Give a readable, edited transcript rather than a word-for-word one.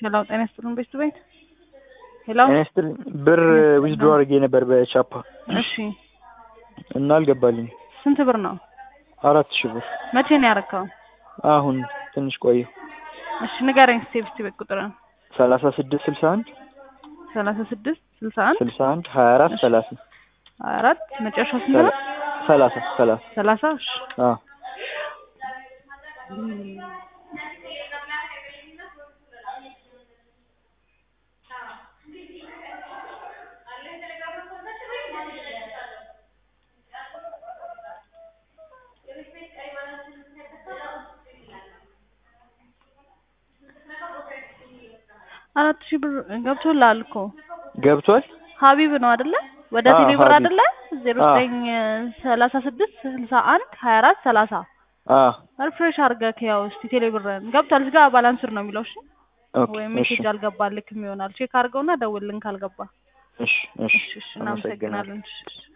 ሄሎ ጤና ይስጥልኝ ቤት ሄሎ ጤና ይስጥልኝ ብር ዊዝድሮ አድርጌ ነበር በቻፓ እሺ እና አልገባልኝ ስንት ብር ነው 4000 ብር መቼ ነው ያረከው አሁን ትንሽ ቆየው እሺ ንገረኝ ስቴፕ ቁጥር 3661 3661 61 24 30 24 መጨረሻው ስንት ነው 30 እሺ አዎ 4000 ብር ገብቶላል እኮ ገብቷል ሀቢብ ነው አይደለ ወደ ቴሌብር አይደለ 0936 61 24 30 ሪፍሬሽ አድርገህ ያው እስቲ ቴሌብርን ገብቷል እዚህ ጋር ባላንስር ነው የሚለው እሺ ወይ ሜሴጅ አልገባልክም ይሆናል ቼክ አድርገውና ደውልልን ካልገባ እሺ እናመሰግናለን